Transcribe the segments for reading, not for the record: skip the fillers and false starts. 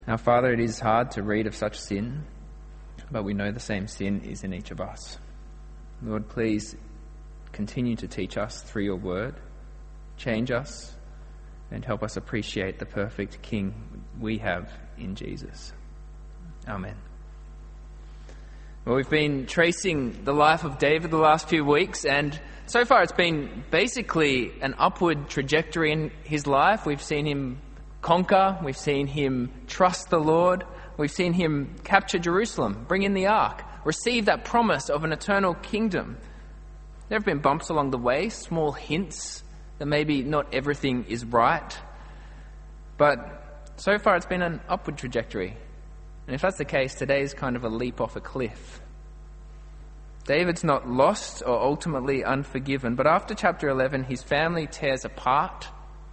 Our Father, it is hard to read of such sin, but we know the same sin is in each of us. Lord, please continue to teach us through your word, change us, and help us appreciate the perfect King we have in Jesus. Amen. Well, we've been tracing the life of David the last few weeks, and so far it's been basically an upward trajectory in his life. We've seen him conquer, we've seen him trust the Lord, we've seen him capture Jerusalem, bring in the ark, receive that promise of an eternal kingdom. There have been bumps along the way, small hints that maybe not everything is right, but so far it's been an upward trajectory. And if that's the case, today is kind of a leap off a cliff. David's not lost or ultimately unforgiven, but after chapter 11, his family tears apart,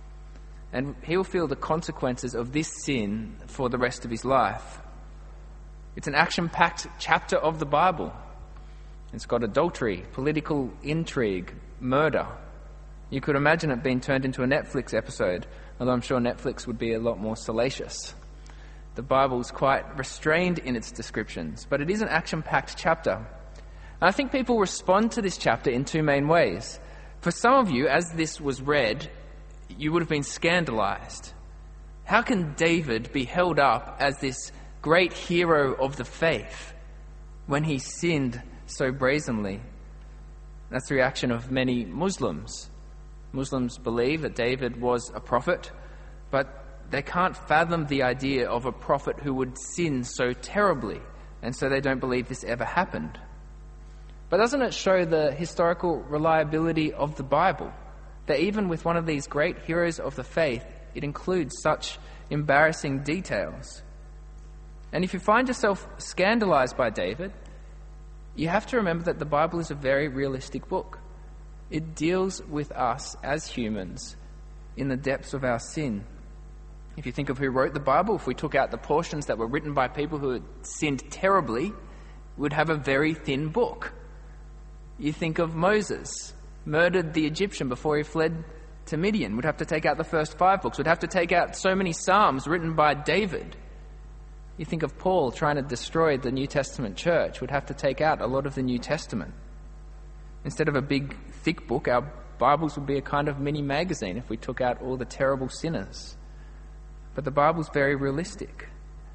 and he'll feel the consequences of this sin for the rest of his life. It's an action-packed chapter of the Bible. It's got adultery, political intrigue, murder. You could imagine it being turned into a Netflix episode, although I'm sure Netflix would be a lot more salacious. The Bible's quite restrained in its descriptions, but it is an action-packed chapter. And I think people respond to this chapter in two main ways. For some of you, as this was read, you would have been scandalized. How can David be held up as this great hero of the faith when he sinned so brazenly? That's the reaction of many Muslims. Muslims believe that David was a prophet, but they can't fathom the idea of a prophet who would sin so terribly, and so they don't believe this ever happened. But doesn't it show the historical reliability of the Bible? That even with one of these great heroes of the faith, it includes such embarrassing details. And if you find yourself scandalized by David, you have to remember that the Bible is a very realistic book. It deals with us as humans in the depths of our sin. If you think of who wrote the Bible, if we took out the portions that were written by people who had sinned terribly, we'd have a very thin book. You think of Moses, murdered the Egyptian before he fled to Midian. We'd have to take out the first 5 books. We'd have to take out so many Psalms written by David. You think of Paul trying to destroy the New Testament church. We'd have to take out a lot of the New Testament. Instead of a big, thick book, our Bibles would be a kind of mini magazine if we took out all the terrible sinners. But the Bible's very realistic.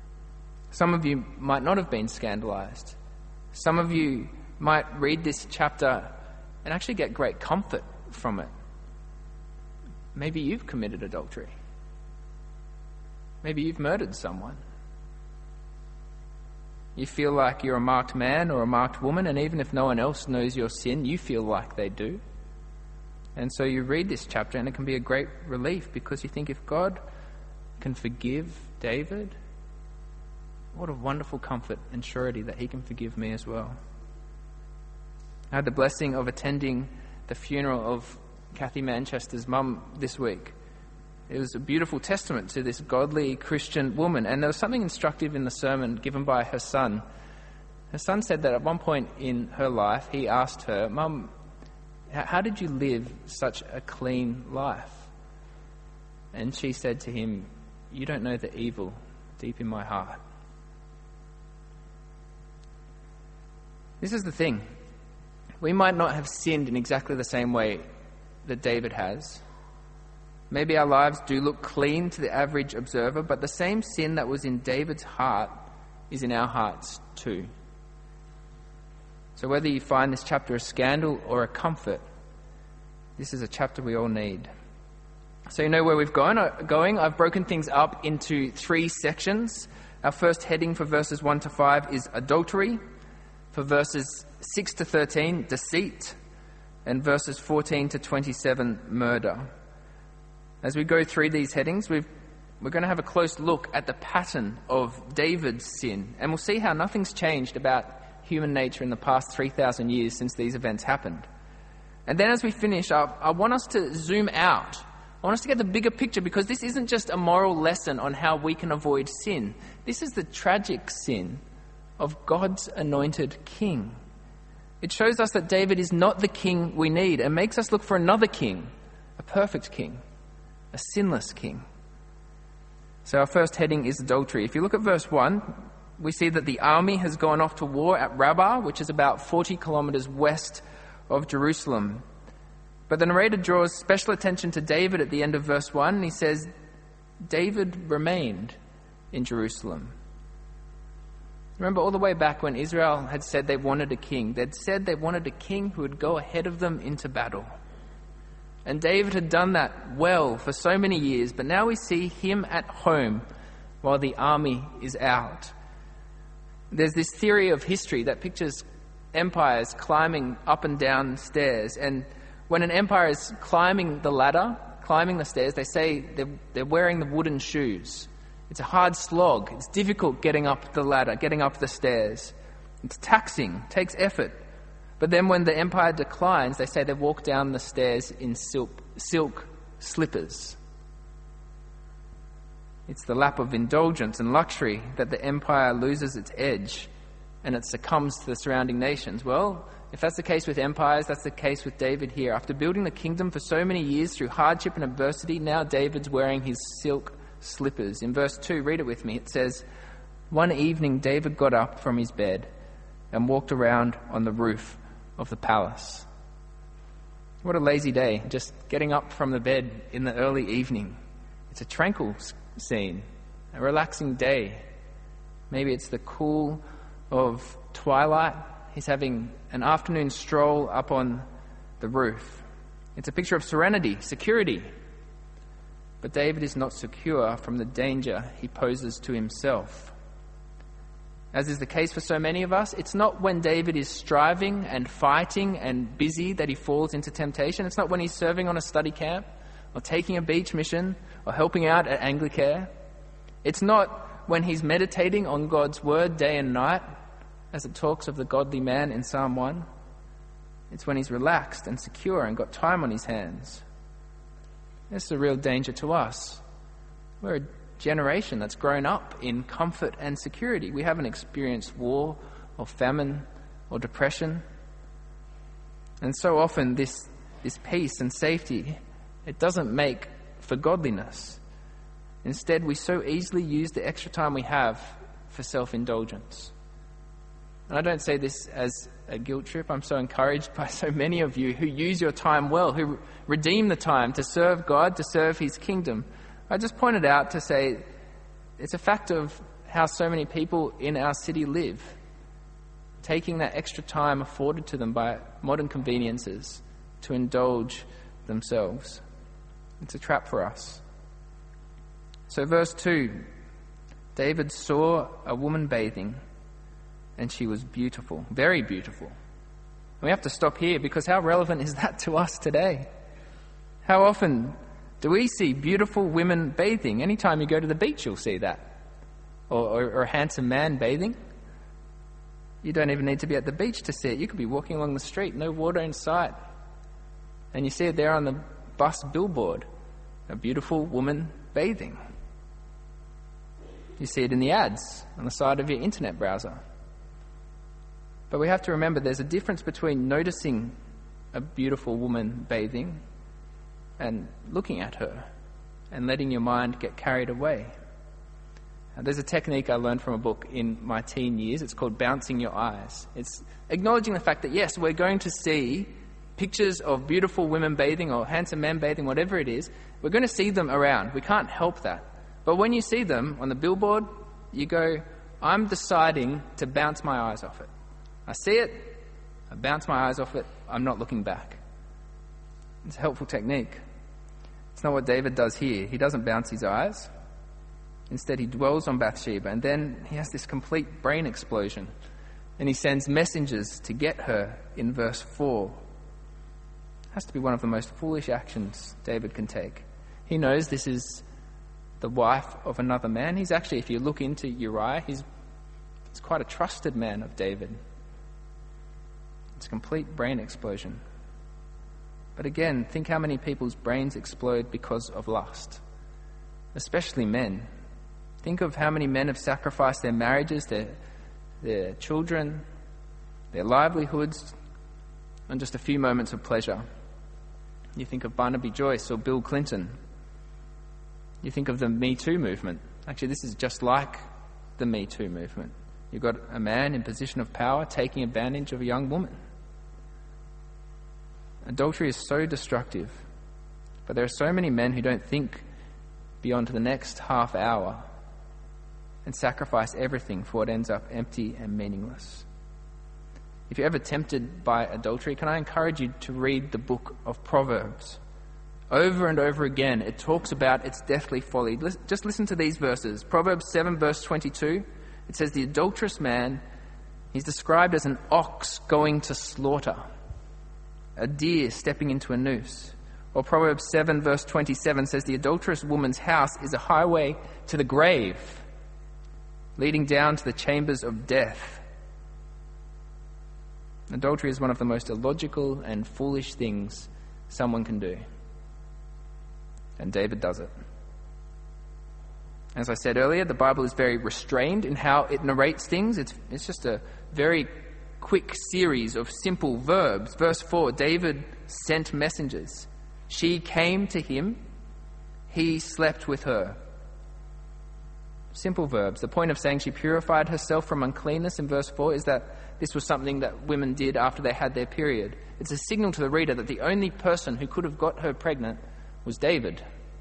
Some of you might not have been scandalized. Some of you might read this chapter and actually get great comfort from it. Maybe you've committed adultery. Maybe you've murdered someone. You feel like you're a marked man or a marked woman, and even if no one else knows your sin, you feel like they do. And so you read this chapter and it can be a great relief, because you think, if God can forgive David, what a wonderful comfort and surety that he can forgive me as well. I had the blessing of attending the funeral of Kathy Manchester's mum this week. It was a beautiful testament to this godly Christian woman, and there was something instructive in the sermon given by her son. Her son said that at one point in her life, he asked her, "Mum, how did you live such a clean life?" And she said to him, "You don't know the evil deep in my heart." This is the thing. We might not have sinned in exactly the same way that David has. Maybe our lives do look clean to the average observer, but the same sin that was in David's heart is in our hearts too. So whether you find this chapter a scandal or a comfort, this is a chapter we all need. So you know where we've going. I've broken things up into 3 sections. Our first heading for verses 1 to 5 is adultery. For verses 6 to 13, deceit. And verses 14 to 27, murder. As we go through these headings, we're going to have a close look at the pattern of David's sin. And we'll see how nothing's changed about human nature in the past 3,000 years since these events happened. And then as we finish up, I want us to zoom out. I want us to get the bigger picture, because this isn't just a moral lesson on how we can avoid sin. This is the tragic sin of God's anointed king. It shows us that David is not the king we need, and makes us look for another king, a perfect king, a sinless king. So our first heading is adultery. If you look at verse 1, we see that the army has gone off to war at Rabbah, which is about 40 kilometers west of Jerusalem. But the narrator draws special attention to David at the end of verse 1, and he says, David remained in Jerusalem. Remember all the way back when Israel had said they wanted a king. They'd said they wanted a king who would go ahead of them into battle. And David had done that well for so many years, but now we see him at home while the army is out. There's this theory of history that pictures empires climbing up and down stairs. And when an empire is climbing the ladder, climbing the stairs, they say they're wearing the wooden shoes. It's a hard slog. It's difficult getting up the ladder, getting up the stairs. It's taxing, takes effort. But then when the empire declines, they say they walk down the stairs in silk slippers. It's the lap of indulgence and luxury that the empire loses its edge and it succumbs to the surrounding nations. Well, if that's the case with empires, that's the case with David here. After building the kingdom for so many years through hardship and adversity, now David's wearing his silk slippers. In verse 2, read it with me. It says, "One evening David got up from his bed and walked around on the roof of the palace." What a lazy day, just getting up from the bed in the early evening. It's a tranquil scene, a relaxing day. Maybe it's the cool of twilight. He's having an afternoon stroll up on the roof. It's a picture of serenity, security. But David is not secure from the danger he poses to himself. As is the case for so many of us, it's not when David is striving and fighting and busy that he falls into temptation. It's not when he's serving on a study camp or taking a beach mission or helping out at Anglicare. It's not when he's meditating on God's word day and night, as it talks of the godly man in Psalm 1. It's when he's relaxed and secure and got time on his hands. This is a real danger to us. We're a generation that's grown up in comfort and security. We haven't experienced war or famine or depression. And so often this peace and safety, it doesn't make for godliness. Instead, we so easily use the extra time we have for self-indulgence. And I don't say this as a guilt trip. I'm so encouraged by so many of you who use your time well, who redeem the time to serve God, to serve his kingdom. I just pointed out to say it's a fact of how so many people in our city live, taking that extra time afforded to them by modern conveniences to indulge themselves. It's a trap for us. So verse 2, David saw a woman bathing, and she was beautiful, very beautiful. And we have to stop here, because how relevant is that to us today? How often do we see beautiful women bathing? Anytime you go to the beach, you'll see that. Or a handsome man bathing. You don't even need to be at the beach to see it. You could be walking along the street, no water in sight, and you see it there on the bus billboard, a beautiful woman bathing. You see it in the ads on the side of your internet browser. But we have to remember there's a difference between noticing a beautiful woman bathing and looking at her and letting your mind get carried away. There's a technique I learned from a book in my teen years. It's called bouncing your eyes. It's acknowledging the fact that, yes, we're going to see pictures of beautiful women bathing or handsome men bathing, whatever it is. We're going to see them around. We can't help that. But when you see them on the billboard, you go, I'm deciding to bounce my eyes off it. I see it, I bounce my eyes off it, I'm not looking back. It's a helpful technique. It's not what David does here. He doesn't bounce his eyes. Instead, he dwells on Bathsheba, and then he has this complete brain explosion, and he sends messengers to get her in verse 4. It has to be one of the most foolish actions David can take. He knows this is the wife of another man. He's actually, if you look into Uriah, he's quite a trusted man of David. It's a complete brain explosion. But again, think how many people's brains explode because of lust, especially men. Think of how many men have sacrificed their marriages, their children, their livelihoods on just a few moments of pleasure. You think of Barnaby Joyce or Bill Clinton. You think of the Me Too movement Actually, this is just like the Me Too movement. You've got a man in position of power taking advantage of a young woman. Adultery is so destructive, but there are so many men who don't think beyond the next half hour and sacrifice everything for what ends up empty and meaningless. If you're ever tempted by adultery, can I encourage you to read the book of Proverbs? Over and over again, it talks about its deathly folly. Just listen to these verses. Proverbs 7 verse 22, it says, the adulterous man, he's described as an ox going to slaughter, a deer stepping into a noose. Or Proverbs 7 verse 27 says, the adulterous woman's house is a highway to the grave, leading down to the chambers of death. Adultery is one of the most illogical and foolish things someone can do. And David does it. As I said earlier, the Bible is very restrained in how it narrates things. It's just a very quick series of simple verbs. Verse 4, David sent messengers. She came to him. He slept with her. Simple verbs. The point of saying she purified herself from uncleanness in verse 4 is that this was something that women did after they had their period. It's a signal to the reader that the only person who could have got her pregnant was David.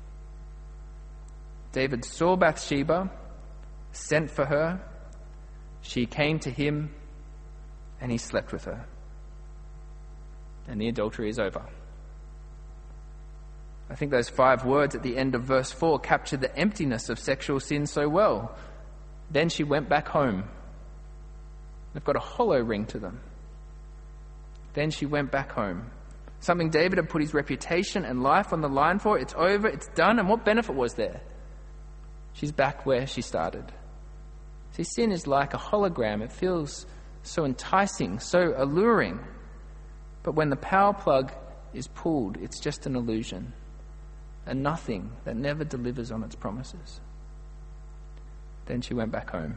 David saw Bathsheba, sent for her, she came to him, and he slept with her. And the adultery is over. I think those 5 words at the end of verse 4 capture the emptiness of sexual sin so well. Then she went back home. They've got a hollow ring to them. Then she went back home. Something David had put his reputation and life on the line for. It's over, it's done, and what benefit was there? She's back where she started. See, sin is like a hologram. It feels so enticing, so alluring. But when the power plug is pulled, it's just an illusion, a nothing that never delivers on its promises. Then she went back home.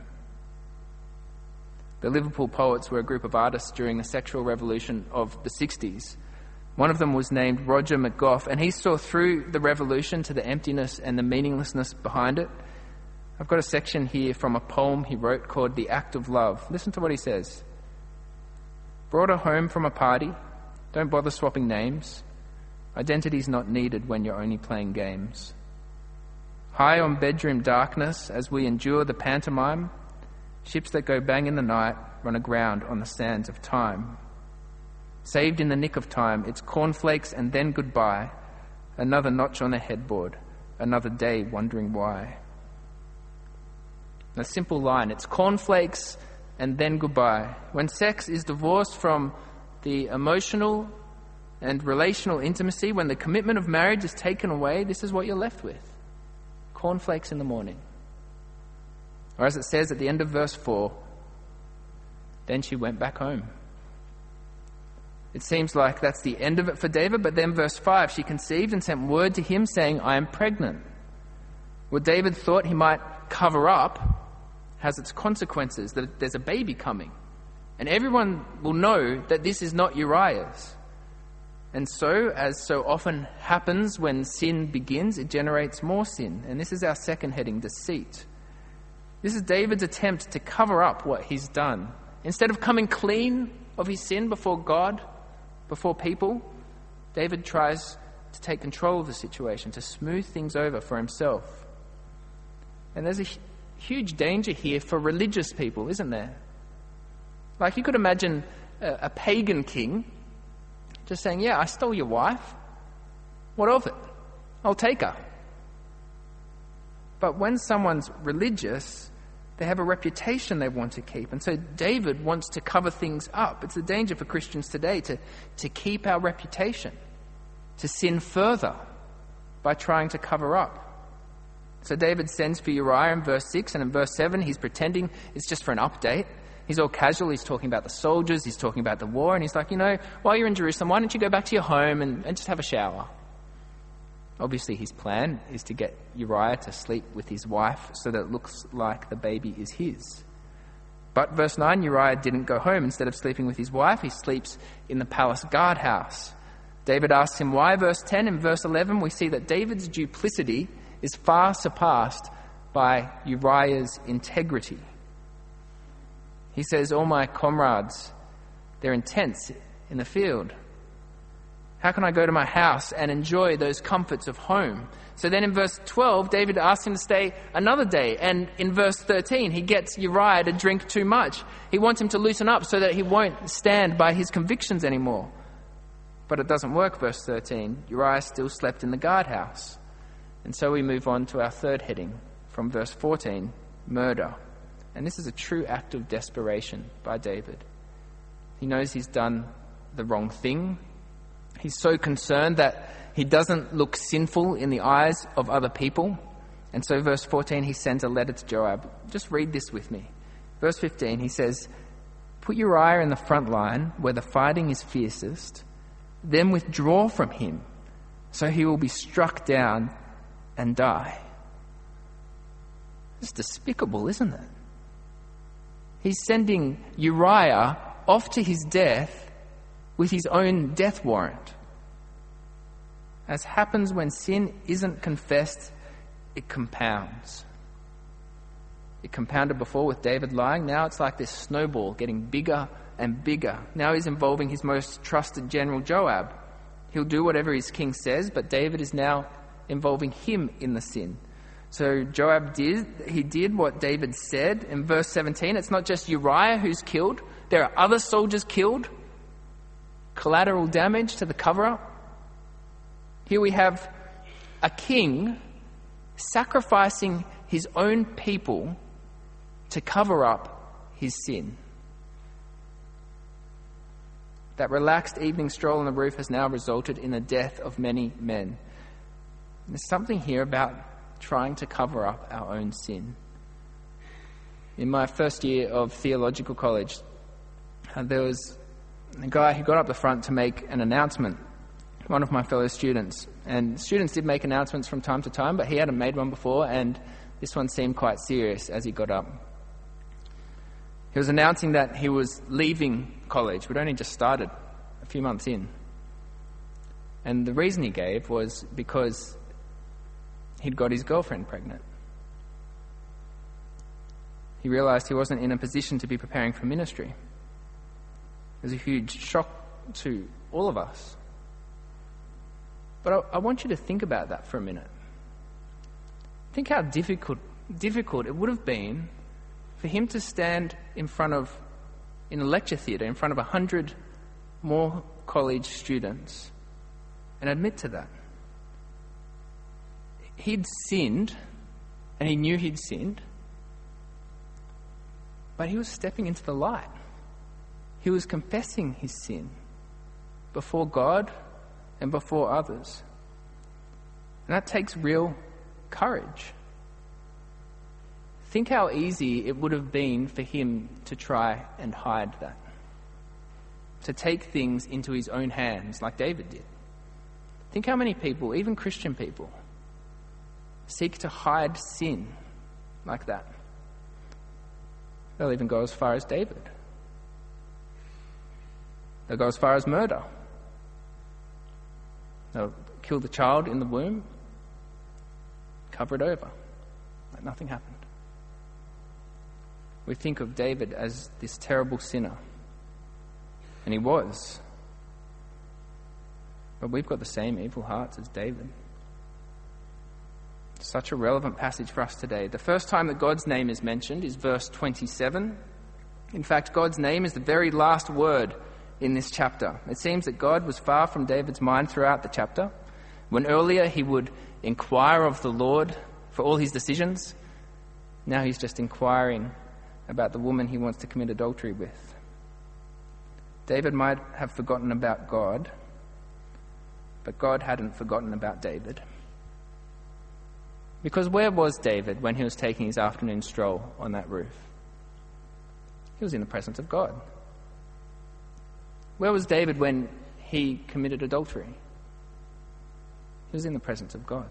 The Liverpool Poets were a group of artists during the sexual revolution of the 60s. One of them was named Roger McGough, and he saw through the revolution to the emptiness and the meaninglessness behind it. I've got a section here from a poem he wrote called The Act of Love. Listen to what he says. Brought her home from a party. Don't bother swapping names. Identity's not needed when you're only playing games. High on bedroom darkness as we endure the pantomime, ships that go bang in the night run aground on the sands of time. Saved in the nick of time, it's cornflakes and then goodbye. Another notch on the headboard, another day wondering why. A simple line, it's cornflakes and then goodbye. When sex is divorced from the emotional and relational intimacy, when the commitment of marriage is taken away, this is what you're left with. Cornflakes in the morning. Or as it says at the end of verse 4, then she went back home. It seems like that's the end of it for David, but then verse 5, she conceived and sent word to him saying, I am pregnant. What David thought he might cover up has its consequences, that there's a baby coming. And everyone will know that this is not Uriah's. And so, as so often happens when sin begins, it generates more sin. And this is our second heading, deceit. This is David's attempt to cover up what he's done. Instead of coming clean of his sin before God, before people, David tries to take control of the situation, to smooth things over for himself. And there's a huge danger here for religious people, isn't there? Like you could imagine a pagan king just saying, yeah, I stole your wife. What of it? I'll take her. But when someone's religious, they have a reputation they want to keep. And so David wants to cover things up. It's a danger for Christians today to keep our reputation, to sin further by trying to cover up. So David sends for Uriah in verse 6, and in verse 7 he's pretending it's just for an update. He's all casual, he's talking about the soldiers, he's talking about the war, and he's like, while you're in Jerusalem, why don't you go back to your home and just have a shower? Obviously his plan is to get Uriah to sleep with his wife so that it looks like the baby is his. But verse 9, Uriah didn't go home. Instead of sleeping with his wife, he sleeps in the palace guardhouse. David asks him why. Verse 10, in verse 11, we see that David's duplicity is far surpassed by Uriah's integrity. He says, all my comrades, they're in tents in the field. How can I go to my house and enjoy those comforts of home? So then in verse 12, David asks him to stay another day. And in verse 13, he gets Uriah to drink too much. He wants him to loosen up so that he won't stand by his convictions anymore. But it doesn't work, verse 13. Uriah still slept in the guardhouse. And so we move on to our third heading from verse 14, murder. And this is a true act of desperation by David. He knows he's done the wrong thing. He's so concerned that he doesn't look sinful in the eyes of other people. And so verse 14, he sends a letter to Joab. Just read this with me. Verse 15, he says, put Uriah in the front line where the fighting is fiercest, then withdraw from him, so he will be struck down and die. It's despicable, isn't it? He's sending Uriah off to his death with his own death warrant. As happens when sin isn't confessed, it compounds. It compounded before with David lying. Now it's like this snowball getting bigger and bigger. Now he's involving his most trusted general, Joab. He'll do whatever his king says, but David is now involving him in the sin. So Joab did what David said. In verse 17, it's not just Uriah who's killed. There are other soldiers killed. Collateral damage to the cover-up. Here we have a king sacrificing his own people to cover up his sin. That relaxed evening stroll on the roof has now resulted in the death of many men. There's something here about trying to cover up our own sin. In my first year of theological college, there was a guy who got up the front to make an announcement, one of my fellow students. And students did make announcements from time to time, but he hadn't made one before, and this one seemed quite serious as he got up. He was announcing that he was leaving college. We'd only just started a few months in. And the reason he gave was because he'd got his girlfriend pregnant. He realized he wasn't in a position to be preparing for ministry. It was a huge shock to all of us. But I want you to think about that for a minute. Think how difficult it would have been for him to stand in a lecture theatre in front of 100 more college students and admit to that. He'd sinned, and he knew he'd sinned, but he was stepping into the light. He was confessing his sin before God and before others. And that takes real courage. Think how easy it would have been for him to try and hide that. To take things into his own hands like David did. Think how many people, even Christian people, seek to hide sin like that. They'll even go as far as David. They'll go as far as murder. They'll kill the child in the womb, cover it over, like nothing happened. We think of David as this terrible sinner, and he was. But we've got the same evil hearts as David. Such a relevant passage for us today. The first time that God's name is mentioned is verse 27. In fact, God's name is the very last word in this chapter. It seems that God was far from David's mind throughout the chapter. When earlier he would inquire of the Lord for all his decisions, now he's just inquiring about the woman he wants to commit adultery with. David might have forgotten about God, but God hadn't forgotten about David. Because where was David when he was taking his afternoon stroll on that roof? He was in the presence of God. Where was David when he committed adultery? He was in the presence of God.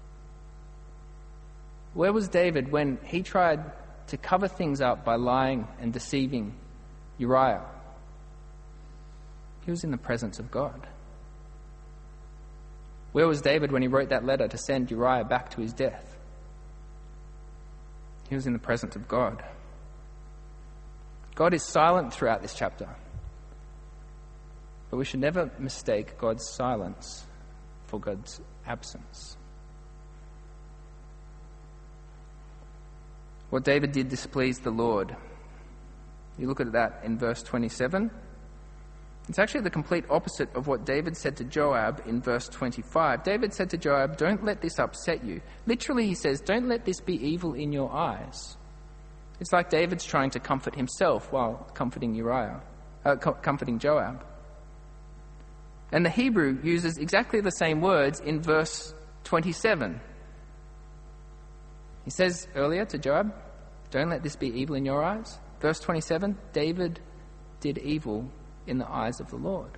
Where was David when he tried to cover things up by lying and deceiving Uriah? He was in the presence of God. Where was David when he wrote that letter to send Uriah back to his death? He was in the presence of God. God is silent throughout this chapter. But we should never mistake God's silence for God's absence. What David did displeased the Lord. You look at that in verse 27. It's actually the complete opposite of what David said to Joab in verse 25. David said to Joab, "Don't let this upset you." Literally, he says, "Don't let this be evil in your eyes." It's like David's trying to comfort himself while comforting Joab. And the Hebrew uses exactly the same words in verse 27. He says earlier to Joab, "Don't let this be evil in your eyes." Verse 27, David did evil in the eyes of the Lord.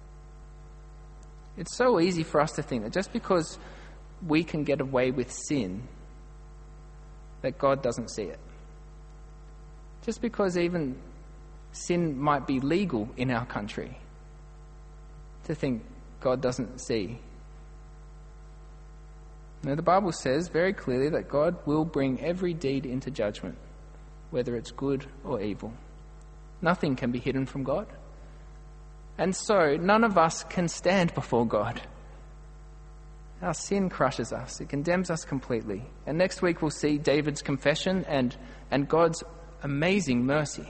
It's so easy for us to think that just because we can get away with sin, that God doesn't see it. Just because even sin might be legal in our country, to think God doesn't see. Now, the Bible says very clearly that God will bring every deed into judgment, whether it's good or evil. Nothing can be hidden from God. And so, none of us can stand before God. Our sin crushes us. It condemns us completely. And next week we'll see David's confession and God's amazing mercy.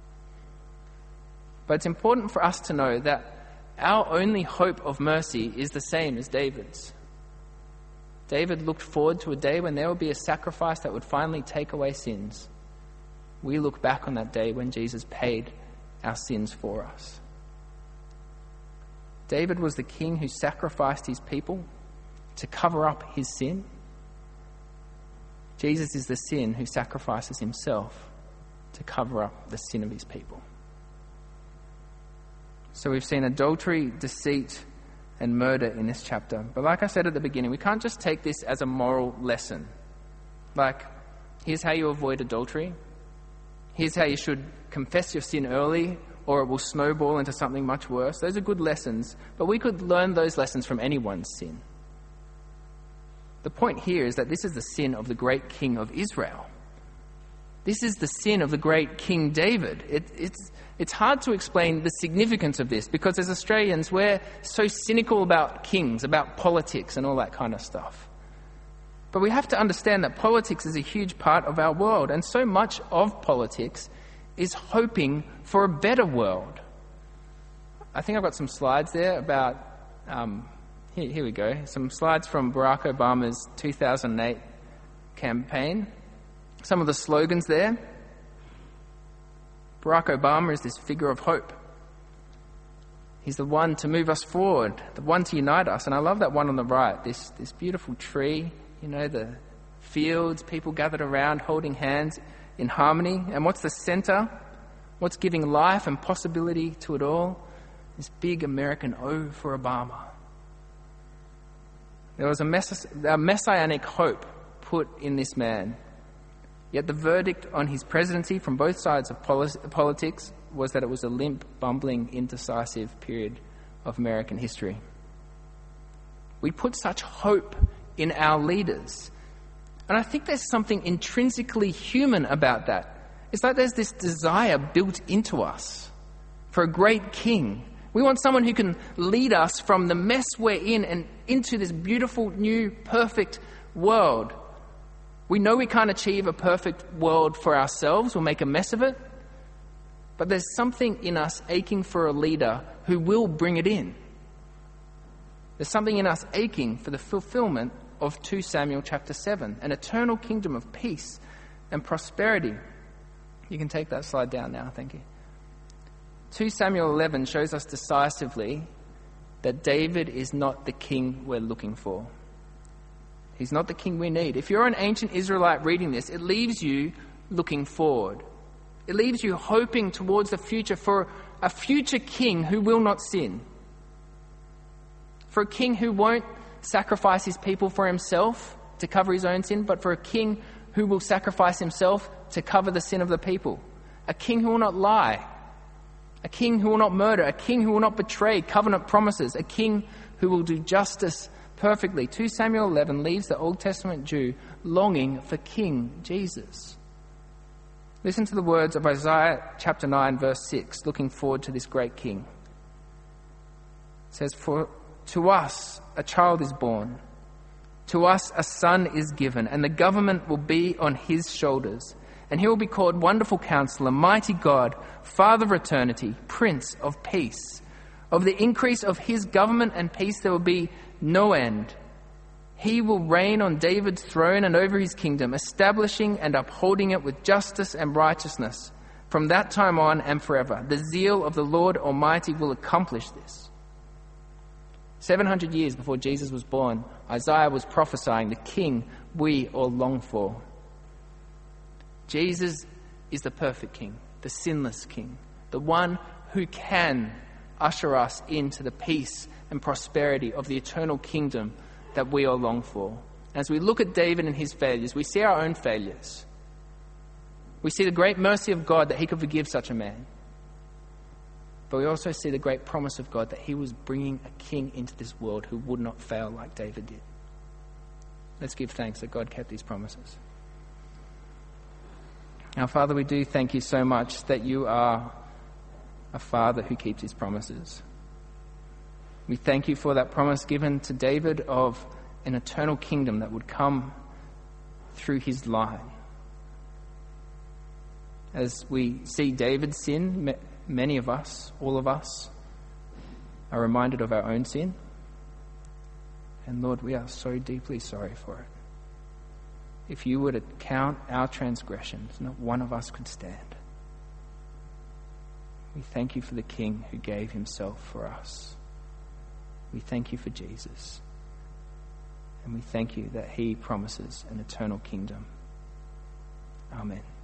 But it's important for us to know that our only hope of mercy is the same as David's. David looked forward to a day when there would be a sacrifice that would finally take away sins. We look back on that day when Jesus paid our sins for us. David was the king who sacrificed his people to cover up his sin. Jesus is the sin who sacrifices himself to cover up the sin of his people. So we've seen adultery, deceit, and murder in this chapter. But like I said at the beginning, we can't just take this as a moral lesson. Like, here's how you avoid adultery. Here's how you should confess your sin early, or it will snowball into something much worse. Those are good lessons, but we could learn those lessons from anyone's sin. The point here is that this is the sin of the great king of Israel. This is the sin of the great King David. It's hard to explain the significance of this because as Australians, we're so cynical about kings, about politics and all that kind of stuff. But we have to understand that politics is a huge part of our world, and so much of politics is hoping for a better world. I think I've got some slides there about, here we go, some slides from Barack Obama's 2008 campaign. Some of the slogans there. Barack Obama is this figure of hope. He's the one to move us forward, the one to unite us. And I love that one on the right, this beautiful tree, the fields, people gathered around holding hands in harmony. And what's the center? What's giving life and possibility to it all? This big American O for Obama. There was a messianic hope put in this man. Yet the verdict on his presidency from both sides of politics was that it was a limp, bumbling, indecisive period of American history. We put such hope in our leaders. And I think there's something intrinsically human about that. It's like there's this desire built into us for a great king. We want someone who can lead us from the mess we're in and into this beautiful, new, perfect world. We know we can't achieve a perfect world for ourselves. We'll make a mess of it. But there's something in us aching for a leader who will bring it in. There's something in us aching for the fulfillment of 2 Samuel chapter 7, an eternal kingdom of peace and prosperity. You can take that slide down now, thank you. 2 Samuel 11 shows us decisively that David is not the king we're looking for. He's not the king we need. If you're an ancient Israelite reading this, it leaves you looking forward. It leaves you hoping towards the future for a future king who will not sin. For a king who won't sacrifice his people for himself to cover his own sin, but for a king who will sacrifice himself to cover the sin of the people. A king who will not lie. A king who will not murder. A king who will not betray covenant promises. A king who will do justice perfectly. 2 Samuel 11 leaves the Old Testament Jew longing for King Jesus. Listen to the words of Isaiah chapter 9, verse 6, looking forward to this great king. It says, "For to us a child is born, to us a son is given, and the government will be on his shoulders. And he will be called Wonderful Counselor, Mighty God, Father of Eternity, Prince of Peace. Of the increase of his government and peace there will be no end. He will reign on David's throne and over his kingdom, establishing and upholding it with justice and righteousness from that time on and forever. The zeal of the Lord Almighty will accomplish this." 700 years before Jesus was born, Isaiah was prophesying the king we all long for. Jesus is the perfect king, the sinless king, the one who can usher us into the peace and prosperity of the eternal kingdom that we all long for. As we look at David and his failures, we see our own failures. We see the great mercy of God that he could forgive such a man. But we also see the great promise of God that he was bringing a king into this world who would not fail like David did. Let's give thanks that God kept his promises. Now, Father, we do thank you so much that you are a Father who keeps his promises. We thank you for that promise given to David of an eternal kingdom that would come through his line. As we see David sin, many of us, all of us, are reminded of our own sin. And Lord, we are so deeply sorry for it. If you were to count our transgressions, not one of us could stand. We thank you for the King who gave himself for us. We thank you for Jesus. And we thank you that he promises an eternal kingdom. Amen.